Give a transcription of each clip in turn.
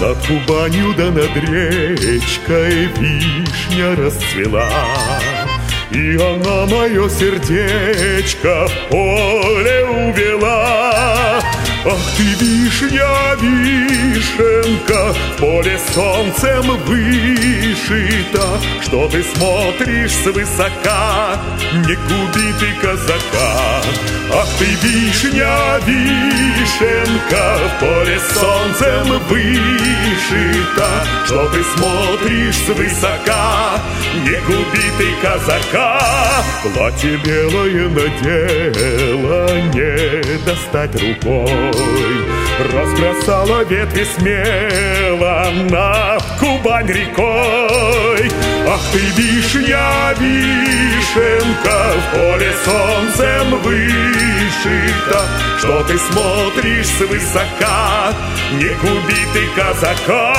Над Кубанью да над речкой вишня расцвела, и она мое сердечко в поле увела. Ах ты, вишня, вишенка, в поле солнцем вышита, что ты смотришь свысока, не губи ты казака. Ах ты, вишня, вишенка, в поле солнцем вышита, что ты смотришь свысока, не губи ты казака. Платье белое надела, не достать рукой, разбросала ветви смело над Кубань рекой. Ах ты, вишня, вишенка, в поле солнцем вышита, что ты смотришь свысока, не губи ты казака.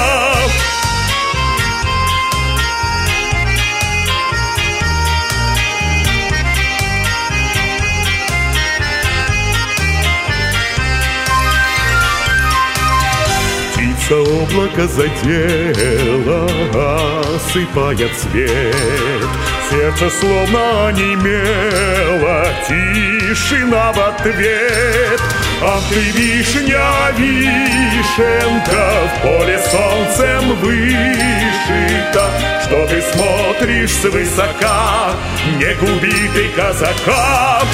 Облако задело, осыпая цвет, сердце словно онемело, тишина в ответ. Ах ты, вишня, вишенка, в поле солнцем вышита, что ты смотришь свысока, не губи ты казака.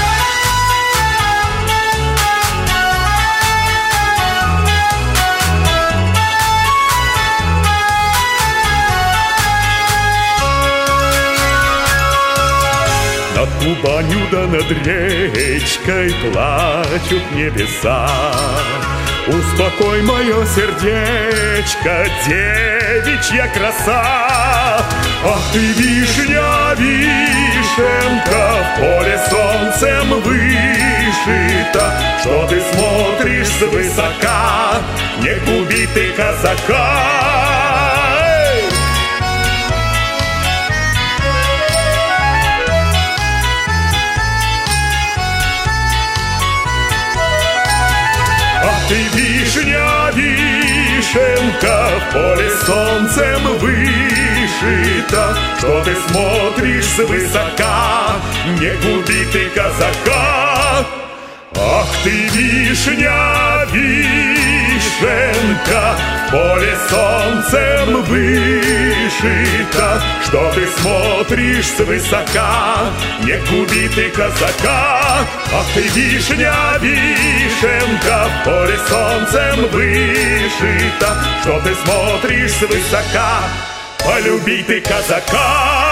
Над Кубанью да над речкой плачут небеса. Успокой мое сердечко, девичья краса. Ах ты, вишня, вишенка, в поле солнцем вышита, что ты смотришь свысока, не губи ты казака. Ты, вишня, вишенка, в поле солнцем вышита, что ты смотришь свысока, не губи ты казака. Ах ты, вишня, вишенка, в поле солнцем вышита, что ты смотришь свысока, не губи ты казака. Ах ты, вишня, вишенка, в поле солнцем вышита, что ты смотришь свысока, полюби ты казака.